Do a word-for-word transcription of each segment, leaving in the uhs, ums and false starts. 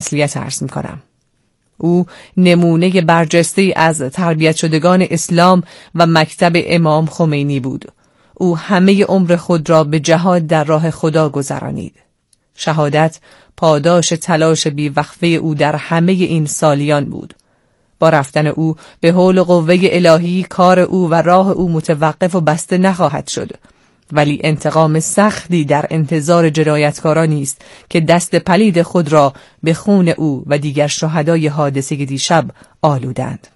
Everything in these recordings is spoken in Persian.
تسلیت عرض می‌کنم. او نمونه برجسته از تربیت شدگان اسلام و مکتب امام خمینی بود. او همه عمر خود را به جهاد در راه خدا گذرانید. شهادت پاداش تلاش بی‌وقفه او در همه این سالیان بود. با رفتن او به حول و قوه الهی کار او و راه او متوقف و بسته نخواهد شد، ولی انتقام سختی در انتظار جنایتکارانی است که دست پلید خود را به خون او و دیگر شهدای حادثه دیشب آلودند.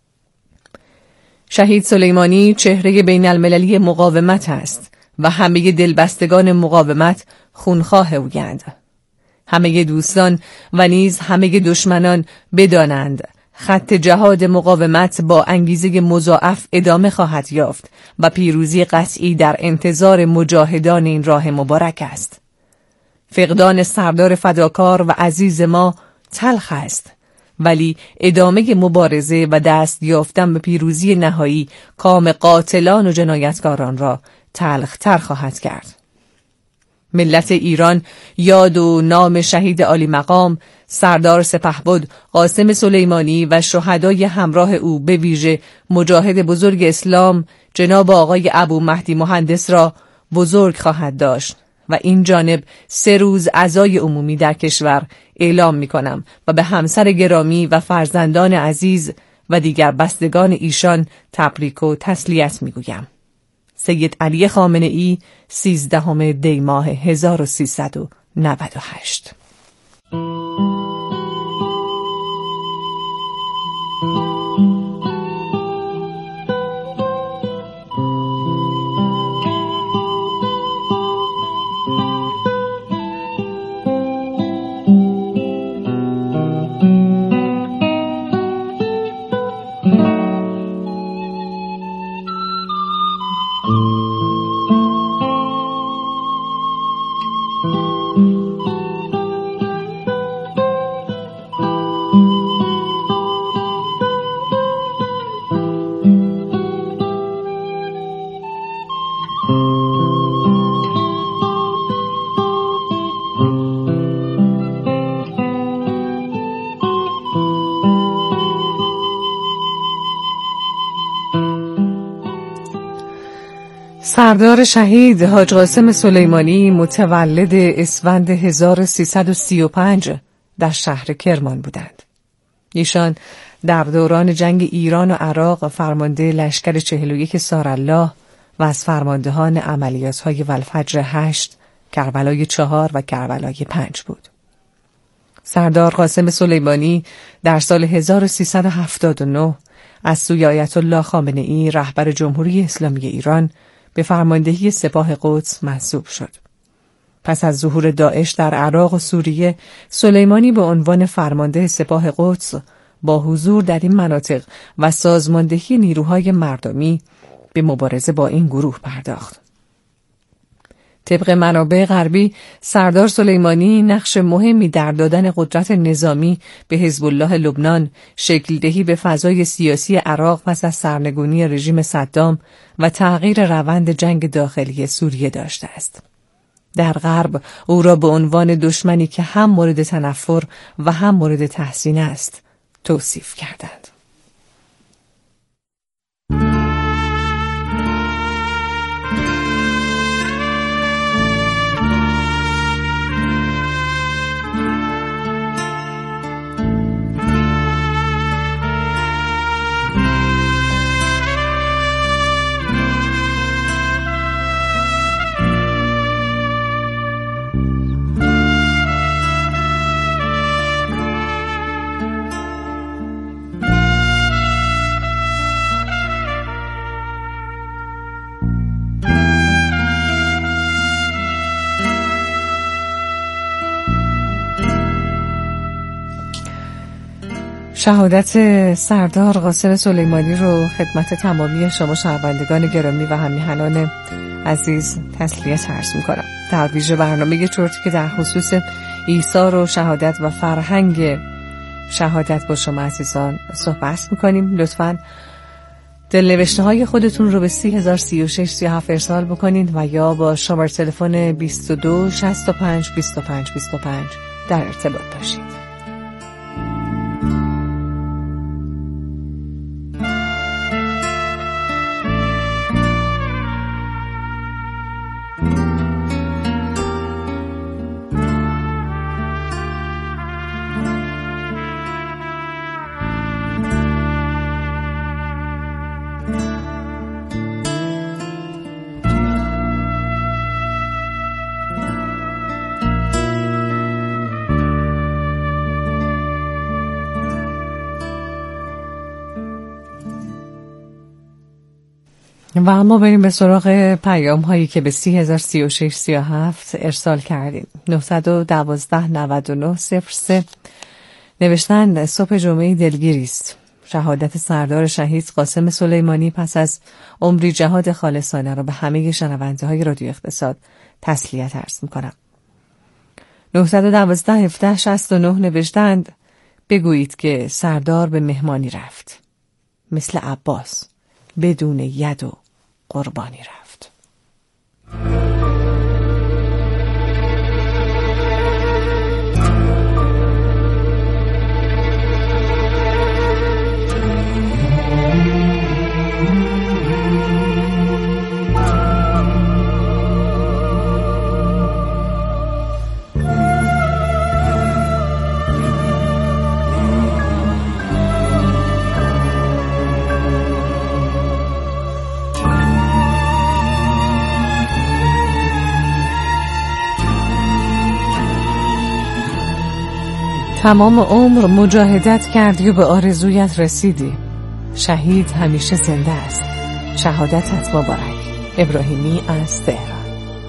شهید سلیمانی چهره بین المللی مقاومت است و همه دلبستگان مقاومت خونخواه اویند. همه دوستان و نیز همه دشمنان بدانند خط جهاد مقاومت با انگیزه مضاعف ادامه خواهد یافت و پیروزی قطعی در انتظار مجاهدان این راه مبارک است. فقدان سردار فداکار و عزیز ما تلخ است، ولی ادامه مبارزه و دست یافتن به پیروزی نهایی کام قاتلان و جنایتکاران را تلختر خواهد کرد. ملت ایران یاد و نام شهید عالی مقام سردار سپهبد قاسم سلیمانی و شهدای همراه او به ویژه مجاهد بزرگ اسلام جناب آقای ابو مهدی مهندس را بزرگ خواهد داشت و این جانب سه روز عزای عمومی در کشور اعلام می کنم و به همسر گرامی و فرزندان عزیز و دیگر بستگان ایشان تبریک و تسلیت می گویم. سید علی خامنه ای سیزدهم دی ماه هزار و سیصد و نود و هشت. سردار شهید حاج قاسم سلیمانی متولد اسفند هزار و سیصد و سی و پنج در شهر کرمان بودند. ایشان در دوران جنگ ایران و عراق فرمانده لشکر چهل و یک سارالله و از فرماندهان عملیات‌های والفجر هشت، کربلای چهار و کربلای پنج بود. سردار قاسم سلیمانی در سال هزار و سیصد و هفتاد و نه از سوی آیت الله خامنه ای رهبر جمهوری اسلامی ایران به فرماندهی سپاه قدس منصوب شد. پس از ظهور داعش در عراق و سوریه، سلیمانی به عنوان فرمانده سپاه قدس با حضور در این مناطق و سازماندهی نیروهای مردمی به مبارزه با این گروه پرداخت. طبق منابع غربی، سردار سلیمانی نقش مهمی در دادن قدرت نظامی به حزب الله لبنان، شکل دهی به فضای سیاسی عراق پس از سرنگونی رژیم صدام و تغییر روند جنگ داخلی سوریه داشته است. در غرب او را به عنوان دشمنی که هم مورد تنفر و هم مورد تحسین است توصیف کردند. شهادت سردار قاسم سلیمانی رو خدمت تمامی شما شنوندگان گرامی و همیهنان عزیز تسلیت عرض می‌کنم. در ویژه برنامه چرتی که در خصوص ایثار و شهادت و فرهنگ شهادت با شما عزیزان صحبت می‌کنیم. لطفاً دلنوشته های خودتون رو به سی هزار سی و شش سی و هفت ارسال بکنید و یا با شماره تلفن بیست و دو شصت و پنج بیست و پنج بیست و پنج در ارتباط باشید. و اما بریم به سراغ پیام هایی که به سی هزار سی و شش سی و هفت ارسال کردیم. نهصد و دوازده نود و نه صفر سه نوشتن صبح جمعه دلگیری است. شهادت سردار شهید قاسم سلیمانی پس از عمری جهاد خالصانه را به همه شنونده های رادیو اقتصاد تسلیت عرض می‌کنم. نهصد و دوازده هفده شصت و نه نوشتند بگویید که سردار به مهمانی رفت، مثل عباس بدون ید و قربانی رفت. تمام عمر مجاهدت کردی و به آرزویت رسیدی. شهید همیشه زنده است. شهادتت مبارک. ابراهیمی از تهران.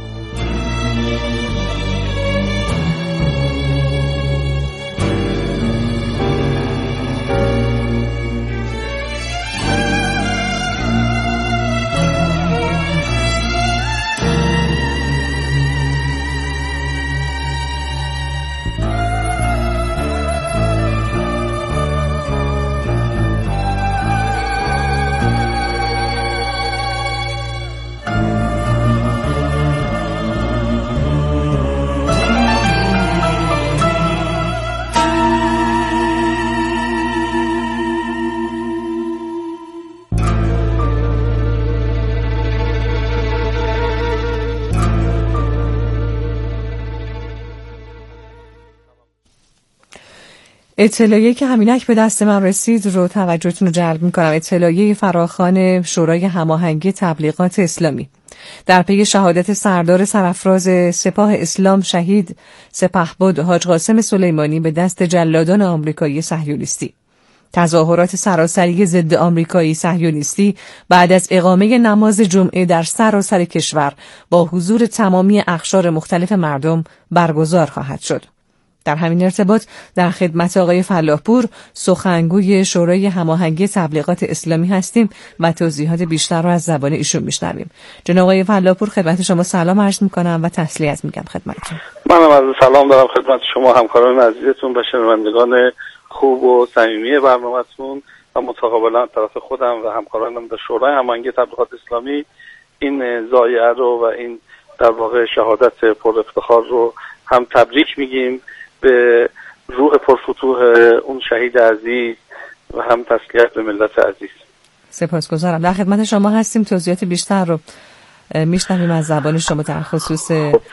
اطلاعیه که همینک به دست من رسید رو توجهتون رو جلب می‌کنم. اطلاعیه فراخوان شورای هماهنگی تبلیغات اسلامی در پی شهادت سردار سرافراز سپاه اسلام شهید سپهبد حاج قاسم سلیمانی به دست جلادان آمریکایی صهیونیستی. تظاهرات سراسری ضد آمریکایی صهیونیستی بعد از اقامه نماز جمعه در سراسر کشور با حضور تمامی اقشار مختلف مردم برگزار خواهد شد. در همین ارتباط در خدمت آقای فلاحپور سخنگوی شورای هماهنگی تبلیغات اسلامی هستیم و توضیحات بیشتر رو از زبان ایشون میشنویم. جناب آقای فلاحپور خدمت شما سلام عرض میکنم و تسلیت میگم خدمتتون. منم از سلام دارم خدمت شما همکاران عزیزتون و شنوندگان خوب و صمیمی برنامه‌تون و متقابلا طرف خودم و همکارانم در شورای هماهنگی تبلیغات اسلامی این ضایعه رو و این در واقع شهادت پر افتخار رو هم تبریک میگیم به روح پرفتوح اون شهید عزیز و هم تسلیت به ملت عزیز. سپاسگزارم. در خدمت شما هستیم. توضیحات بیشتر رو میشنویم از زبان شما در خصوص.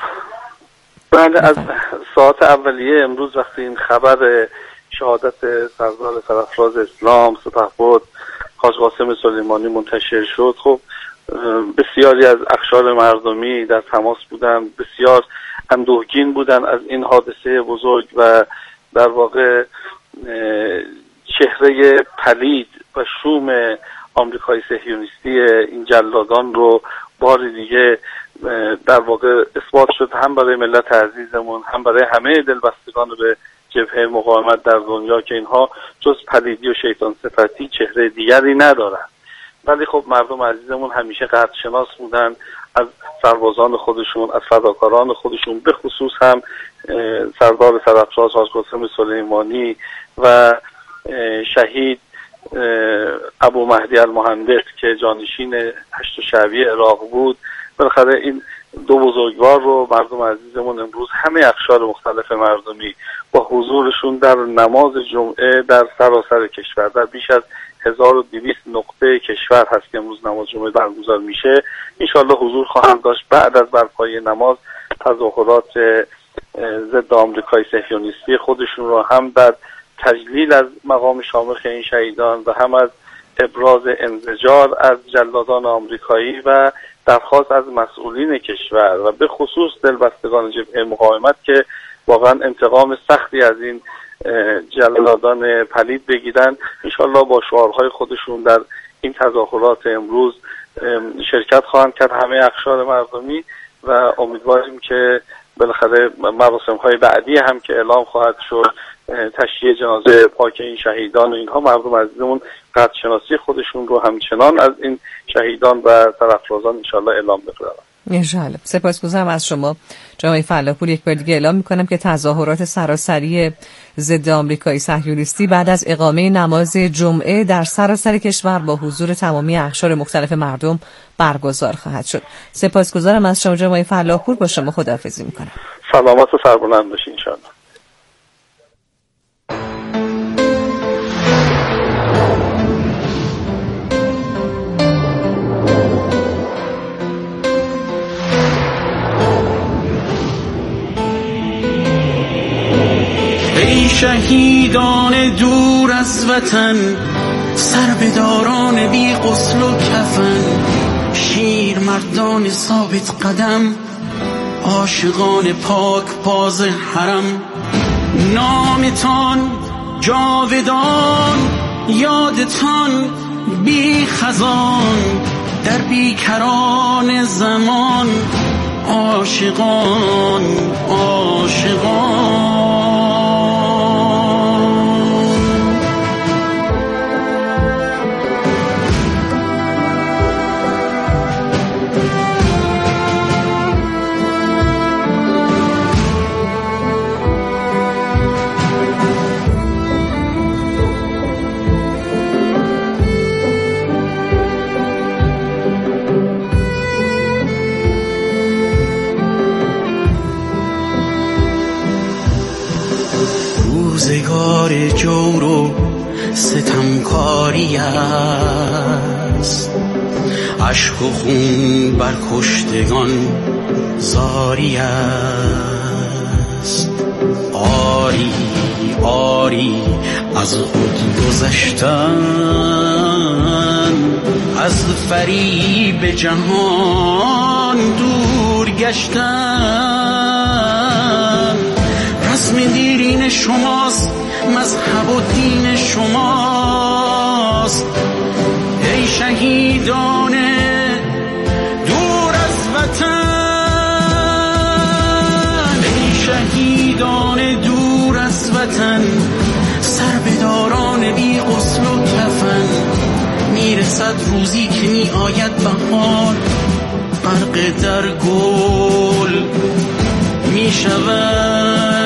بله، از ساعت اولیه امروز وقتی این خبر شهادت سردار سرافراز اسلام سپهبد حاج قاسم سلیمانی منتشر شد، خب بسیاری از اقشار مردمی در تماس بودن، بسیار اندوهگین بودن از این حادثه بزرگ و در واقع چهره پلید و شوم آمریکای صهیونیستی این جلادان رو بار دیگه در واقع اثبات شد، هم برای ملت عزیزمون هم برای همه دلبستگان به جبهه مقاومت در دنیا که اینها جز پلیدی و شیطان صفتی چهره دیگری ندارن. ولی خب مردم عزیزمون همیشه قدرشناس بودن، از سربازان خودشون، از فداکاران خودشون، به خصوص هم سردار سرافراز حاج قاسم سلیمانی و شهید ابو مهدی المهندس که جانشین هشت شعبیه عراق بود. بالاخره این دو بزرگوار رو مردم عزیزمون امروز همه اقشار مختلف مردمی با حضورشون در نماز جمعه در سراسر کشور، در بیش از هزار و دویست نقطه کشور هست که امروز نماز جمعه برگزار میشه، انشالله حضور خواهند داشت. بعد از برپایی نماز تظاهرات ضد آمریکای صهیونیستی خودشون رو هم در تجلیل از مقام شامخ این شهیدان و هم از ابراز انزجار از جلادان آمریکایی و درخواست از مسئولین کشور و به خصوص دلبستگان جبهه مقاومت که واقعا انتقام سختی از این جلادان پلید بگیرن، انشالله با شعارهای خودشون در این تظاهرات امروز شرکت خواهند کرد همه اقشار مردمی و امیدواریم که بالاخره مراسم های بعدی هم که اعلام خواهد شد، تشییع جنازه پاک این شهیدان و اینها، مردم عزیزمون قدر شناسی خودشون رو همچنان از این شهیدان و سرافرازان انشالله اعلام بکنن. انشالله. سپاسگزارم از شما جناب فلاحپور. یک بار دیگه اعلام میکنم که تظاهرات سراسری ضد آمریکایی صهیونیستی بعد از اقامه نماز جمعه در سراسر کشور با حضور تمامی اقشار مختلف مردم برگزار خواهد شد. سپاسگزارم از شما جناب فلاحپور. با شما خداحافظی میکنم. سلامت و سربلند باشید انشالله. ای شهیدان دور از وطن، سربداران بی غسل و کفن، شیر مردان ثابت قدم، عاشقان پاک باز حرم، نامتان جاودان، یادتان بی خزان، در بیکران زمان، عاشقان عاشقان. روزگار جور و ستمکاری است، اشک و خون بر کشتگان زاری است. آری آری از خود گذشتن، از فریب جهان دور گشتن. رسم دیرین شماست، مذهب و دین شماست. ای شهیدان دور از وطن، ای شهیدان دور از وطن، سربداران بی غسل و کفن. میرسد روزی که می آید بهار، غرق در گل می شود.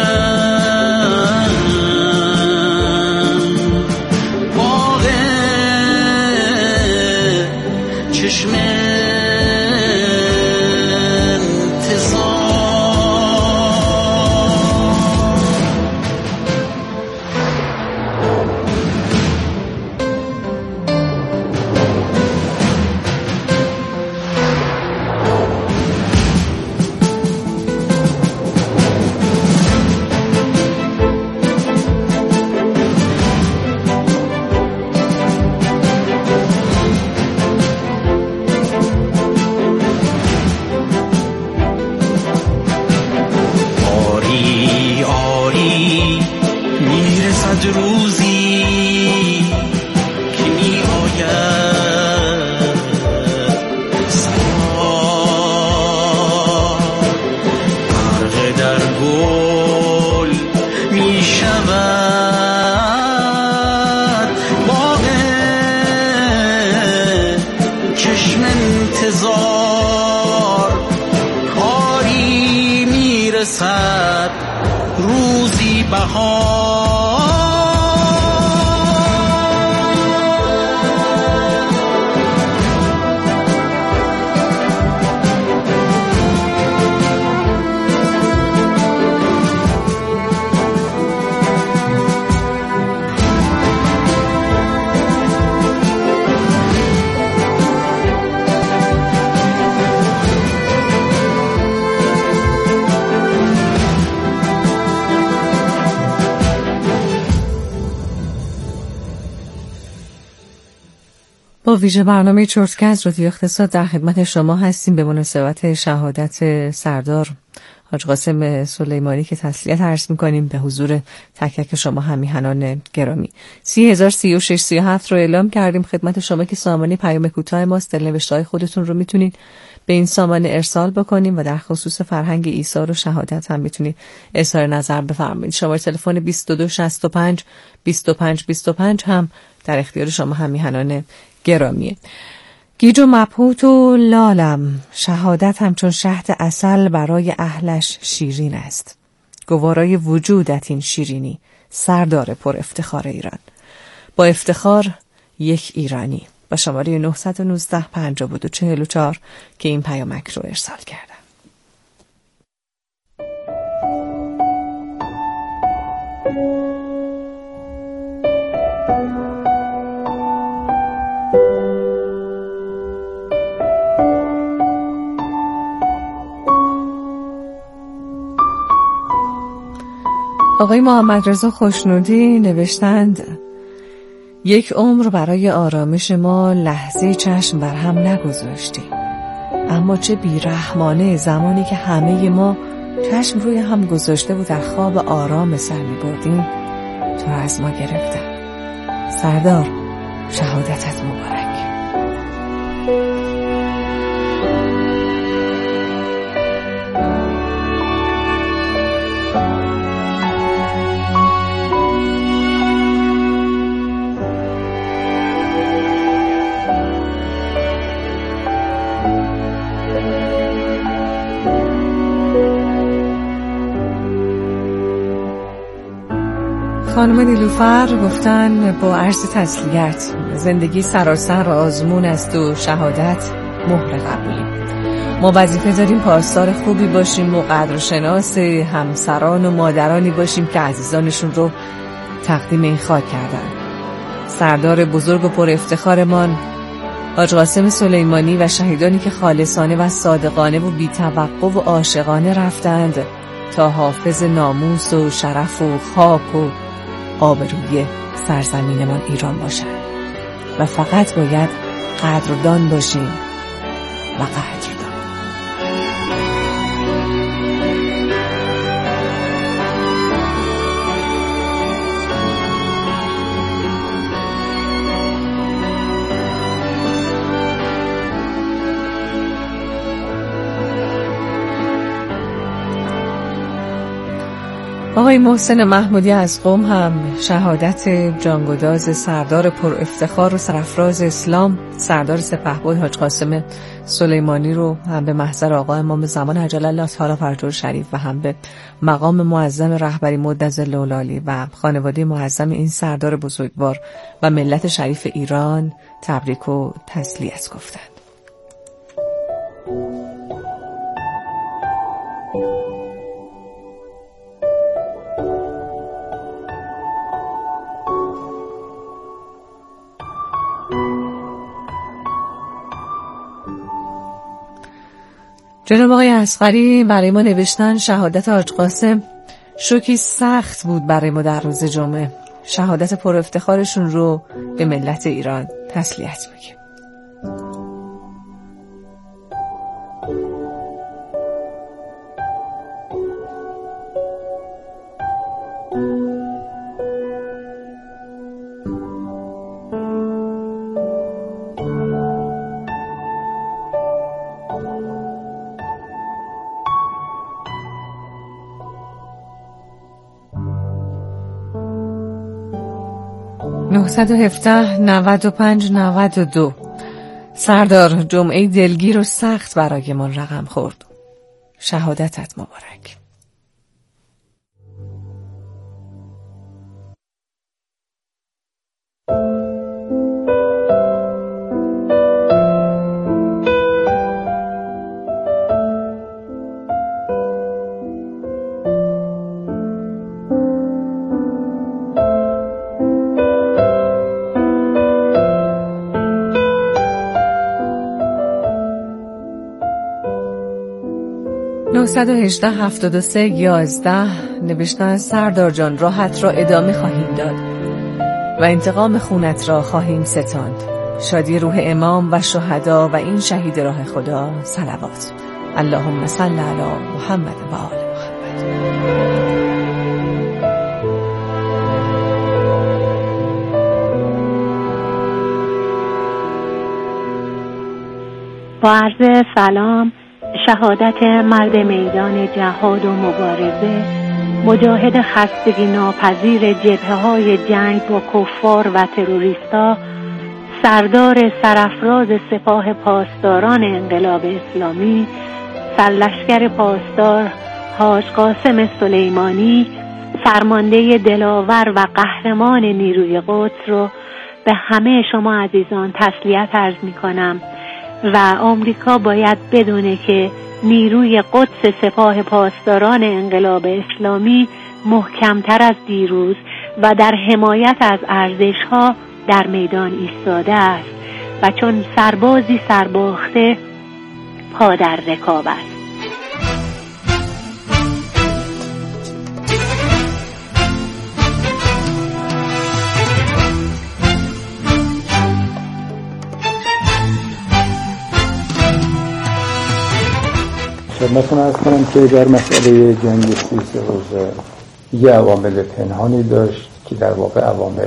روزی بهار. با ویژه برنامه چرتکه از رادیو اقتصاد در خدمت شما هستیم به مناسبت شهادت سردار حاج قاسم سلیمانی که تسلیت عرض می‌کنیم به حضور تک تک شما همیهنان گرامی. سی هزار سی و شش سی و هفت رو اعلام کردیم خدمت شما که سامانه پیام کوتاه ماست. دلنوشته‌های خودتون رو میتونید به این سامانه ارسال بکنیم و در خصوص فرهنگ ایثار و شهادت هم میتونید اظهار نظر بفرمایید. شماره تلفن بیست و دو شصت و پنج بیست و پنج بیست و پنج هم در اختیار شما همیهنان گرامیه. گیج و مبهوت و لالم، شهادت همچون شهد عسل برای اهلش شیرین است. گوارای وجودت این شیرینی، سردار پر افتخار ایران. با افتخار یک ایرانی. با شماره نه یک نه پنجاه و دو چهل و چهار که این پیامک رو ارسال کردم. آقای محمد رضا خوشنودی نوشتند: یک عمر برای آرامش ما لحظه چشم بر هم نگذاشتی، اما چه بیرحمانه زمانی که همه ما چشم روی هم گذاشته و در خواب آرام سر می بردیم تو را از ما گرفتن. سردار، شهادتت مبارک. خانم نیلوفر گفتن با عرض تسلیت، زندگی سراسر آزمون است و شهادت مهر قبولی. ما وظیفه داریم پاسدار خوبی باشیم و قدرشناس همسران و مادرانی باشیم که عزیزانشون رو تقدیم این خاک کردن. سردار بزرگ و پر افتخارمان حاج قاسم سلیمانی و شهیدانی که خالصانه و صادقانه و بی توقع و عاشقانه رفتند تا حافظ ناموس و شرف و خاک و آبروی سرزمینمان ایران باشند و فقط باید قدردان باشیم و قدردان. آقای محسن محمودی از قم هم شهادت جانگداز سردار پر افتخار و سرفراز اسلام سردار سپهبد حاج قاسم سلیمانی رو هم به محضر آقا امام زمان عجل الله تعالی فرجه شریف و هم به مقام معظم رهبری مدظل العالی و خانواده معظم این سردار بزرگوار و ملت شریف ایران تبریک و تسلیت گفتند. جناب آقای اصغری برای ما نوشتن شهادت حاج قاسم شوکی سخت بود برای ما در روز جمعه. شهادت پر افتخارشون رو به ملت ایران تسلیت میگیم. نه یک هفت نود و پنج نود و دو سردار، جمعه دلگیر و سخت برایمان رقم خورد. شهادتت مبارک. نه یک هشت هفتاد و سه یازده نوشتن سردار جان، راحت را ادامه خواهیم داد و انتقام خونت را خواهیم ستاند. شادی روح امام و شهدا و این شهید راه خدا صلوات. اللهم صل علی محمد و آله. با عرض سلام، شهادت مرد میدان جهاد و مبارزه، مجاهد خستگی ناپذیر جبهه‌های جنگ با کفار و تروریستا، سردار سرافراز سپاه پاسداران انقلاب اسلامی، سرلشکر پاسدار حاج قاسم سلیمانی، فرمانده دلاور و قهرمان نیروی قدس رو به همه شما عزیزان تسلیت عرض می کنم و آمریکا باید بدونه که نیروی قدس سپاه پاسداران انقلاب اسلامی محکمتر از دیروز و در حمایت از ارزش‌ها در میدان ایستاده است و چون سربازی سرباخته پا در رکاب است. خدمتتون عرض کنم که در مسئله جنگ سی سه روزه یه عوامل پنهانی داشت که در واقع عوامل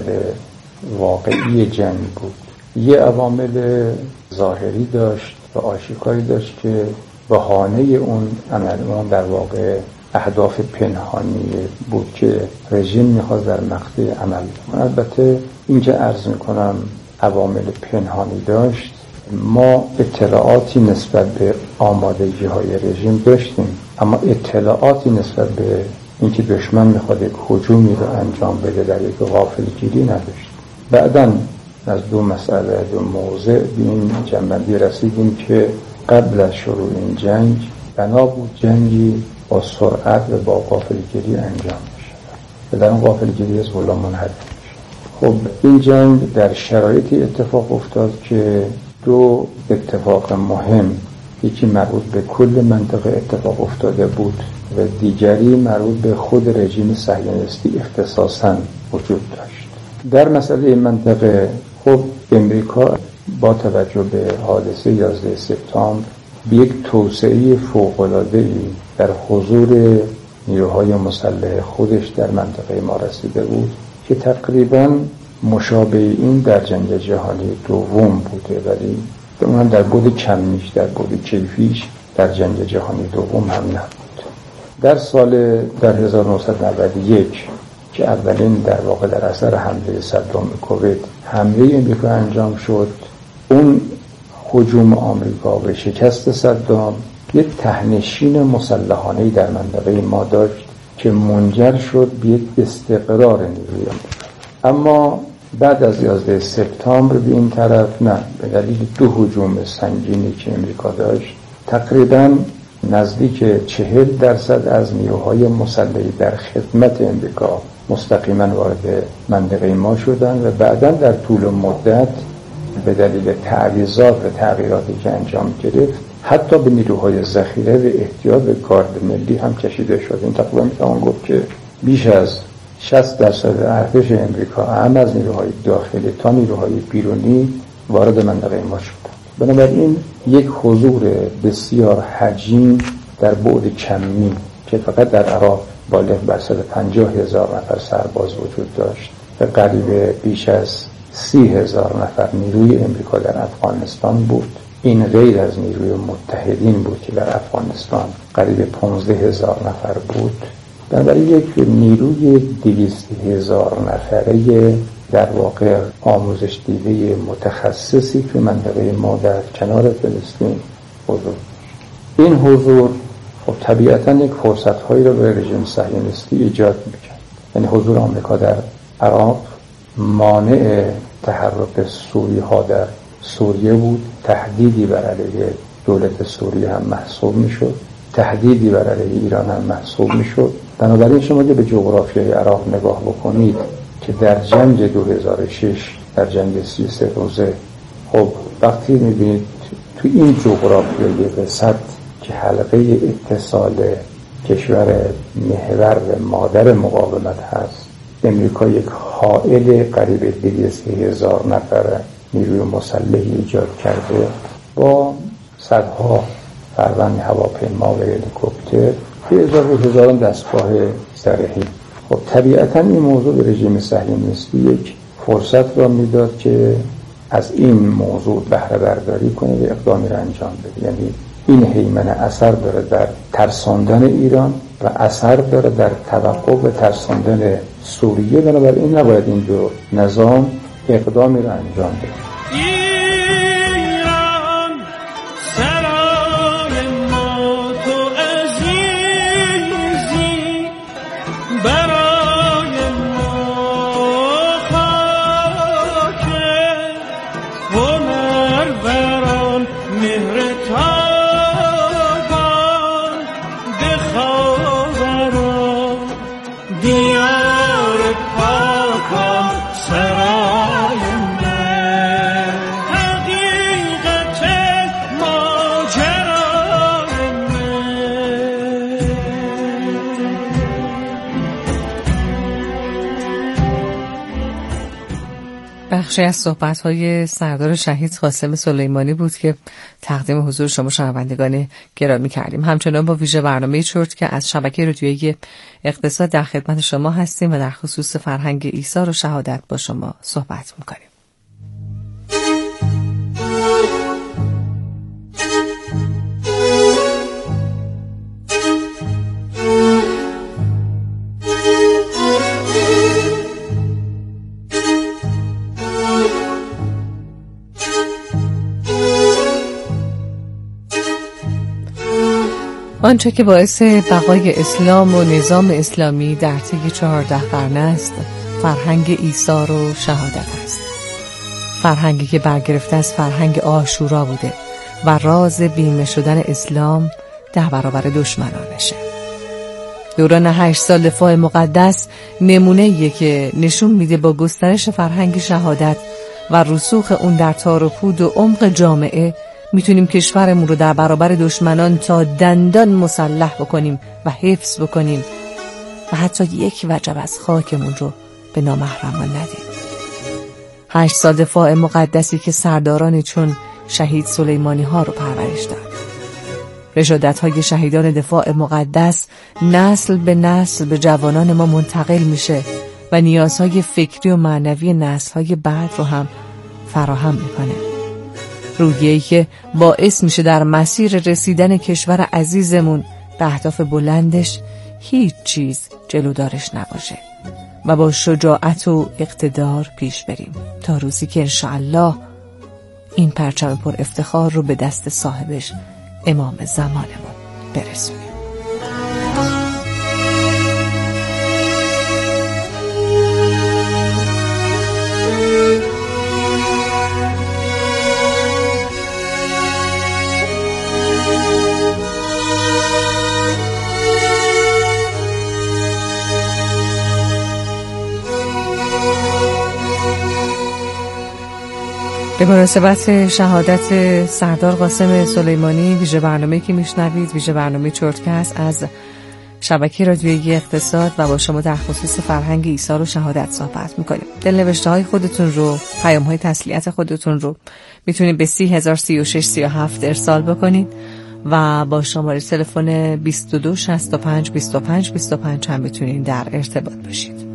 واقعی جنگ بود، یه عوامل ظاهری داشت و آشکاری داشت که بهانه اون عمل اون در واقع اهداف پنهانی بود که رژیم میخواست در مقطع عمل کنه. البته اینجا عرض میکنم عوامل پنهانی داشت، ما اطلاعاتی نسبت به آمادگی های رژیم داشتیم، اما اطلاعاتی نسبت به اینکه دشمن میخواد یک هجومی رو انجام بده در یک غافلگیری نداشتیم. بعداً از دو مسئله دو موضع به این جنبندی رسیدیم که قبل از شروع این جنگ بنا بود جنگی با سرعت و با غافلگیری انجام میشه و در اون غافلگیری از حزب الله منحل میشه. خب این جنگ در شرایطی اتفاق افتاد که دو اتفاق مهم، یکی مربوط به کل منطقه اتفاق افتاده بود و دیگری مربوط به خود رژیم صهیونیستی اختصاصاً وجود داشت. در مسئله این منطقه خب امریکا با توجه به حادثه یازده سپتامبر به یک توسعه فوق‌العاده‌ای در حضور نیروهای مسلح خودش در منطقه ما رسیده بود که تقریباً مشابه این در جنگ جهانی دوم بوده، ولی اون در بود کمیش در بود کیفیش در جنگ جهانی دوم هم نبود. در سال در هزار و نهصد و نود و یک که اولین در واقع در اثر حمله صدام کویت حمله امریکا انجام شد، اون هجوم آمریکا و شکست صدام یک تهنشین مسلحانه‌ای در منطقه ما داشت که منجر شد به یک استقرار نیروی آمریکا. اما بعد از یازده سپتامبر به این طرف نه، به دلیل دو هجوم سنگینی که امریکا داشت تقریباً نزدیک چهل درصد از نیروهای مسلحی در خدمت امریکا مستقیما وارد منطقه ما شدند و بعداً در طول مدت به دلیل تعویضات و تغییراتی که انجام گرفت حتی به نیروهای ذخیره و احتیاط و گارد ملی هم کشیده شد. این تقریبا میتوان گفت که بیش از شصت درصد ارتش امریکا هم از نیروهای داخلی تا نیروهای بیرونی وارد منطقه ما شد. بنابراین یک حضور بسیار حجیم در بعد کمی که فقط در عراق بالغ بر صد و پنجاه هزار نفر سرباز وجود داشت و قریب بیش از سی هزار نفر نیروی امریکا در افغانستان بود. این غیر از نیروی متحدین بود که در افغانستان قریب پانزده هزار نفر بود. بنابراین یک نیروی دویست هزار نفره در واقع آموزش دیده متخصصی که منطقه ما در کنار فلسطین حضور. این حضور خب طبیعتاً یک فرصت‌هایی رو به رژیم صهیونیستی ایجاد می‌کرد. یعنی حضور آمریکا در عراق مانع تحرک سوری‌ها در سوریه بود، تهدیدی بر علیه دولت سوریه هم محسوب می‌شد، تهدیدی بر علیه ایران هم محسوب می‌شد. بنابراین شما که به جغرافیای عراق نگاه بکنید که در جنگ دو هزار و شش در جنگ سی و سه روزه خب وقتی می‌بینید تو این جغرافیای وسط که حلقه اتصال کشور محور و مادر مقاومت هست، امریکا یک حائل قریب دویست هزار نفر نیروی مسلحی ایجاد کرده با صدها فروند هواپیما و هلیکوپتر به اضافه هزاران دستگاه زرعی. خب طبیعتا این موضوع به رژیم صهیونیستی یک فرصت را میداد که از این موضوع بهره برداری کنه و اقدامی را انجام بده. یعنی این هیمنه اثر داره در ترساندن ایران و اثر داره در توقف و ترساندن سوریه، بنابراین نباید این دو نظام اقدامی را انجام بده. بخشی از صحبت‌های سردار شهید قاسم سلیمانی بود که تقدیم حضور شما شنوندگان گرامی کردیم. همچنان با ویژه برنامه چرت که از شبکه رادیویی اقتصاد در خدمت شما هستیم و در خصوص فرهنگ ایثار و شهادت با شما صحبت می‌کنیم. آنچه که باعث بقای اسلام و نظام اسلامی در طی چهارده قرن است، فرهنگ ایثار و شهادت است. فرهنگی که برگرفته از فرهنگ عاشورا بوده و راز بیمه شدن اسلام در برابر دشمنانشه. دوران هشت سال دفاع مقدس نمونه‌ایه که نشون میده با گسترش فرهنگ شهادت و رسوخ اون در تار و پود و عمق جامعه میتونیم کشورمون رو در برابر دشمنان تا دندان مسلح بکنیم و حفظ بکنیم و حتی یک وجب از خاکمون رو به نامحرمان ندیم. هشت سال دفاع مقدسی که سرداران چون شهید سلیمانی ها رو پرورش داد. رشادت های شهیدان دفاع مقدس نسل به نسل به جوانان ما منتقل میشه و نیازهای فکری و معنوی نسل های بعد رو هم فراهم میکنه. روحیه‌ای که باعث میشه در مسیر رسیدن کشور عزیزمون به اهداف بلندش هیچ چیز جلودارش نباشه و با شجاعت و اقتدار پیش بریم تا روزی که انشاءالله این پرچم پر افتخار رو به دست صاحبش امام زمانمون برسونیم. به مناسبت شهادت سردار قاسم سلیمانی ویژه برنامه‌ای که میشنوید ویژه برنامه چرتکست از شبکه رادیویی اقتصاد و با شما در خصوص فرهنگ ایثار و شهادت صحبت میکنیم. دلنوشته های خودتون رو، پیام های تسلیت خودتون رو میتونید به سی هزار سی و شش سی و هفت ارسال بکنید و با شماره تلفن بیست و دو شصت و پنج بیست و پنج بیست و پنج هم میتونید در ارتباط باشید.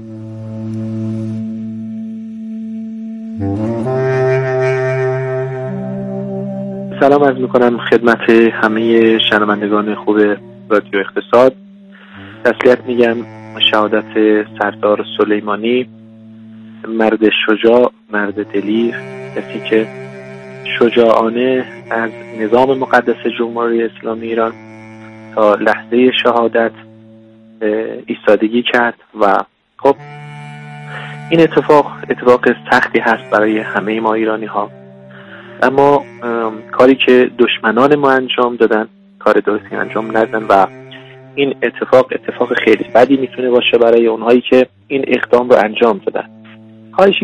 سلام عرض میکنم خدمت همه شنوندگان خوب رادیو اقتصاد. تسلیت میگم شهادت سردار سلیمانی، مرد شجاع، مرد دلیر، کسی که شجاعانه از نظام مقدس جمهوری اسلامی ایران تا لحظه شهادت ایستادگی کرد و خب این اتفاق اتفاق سختی هست برای همه ما ایرانی ها، اما کاری که دشمنان ما انجام دادن کار درستی انجام ندادن و این اتفاق اتفاق خیلی بدی میتونه باشه برای اونهایی که این اقدام رو انجام دادن. کاری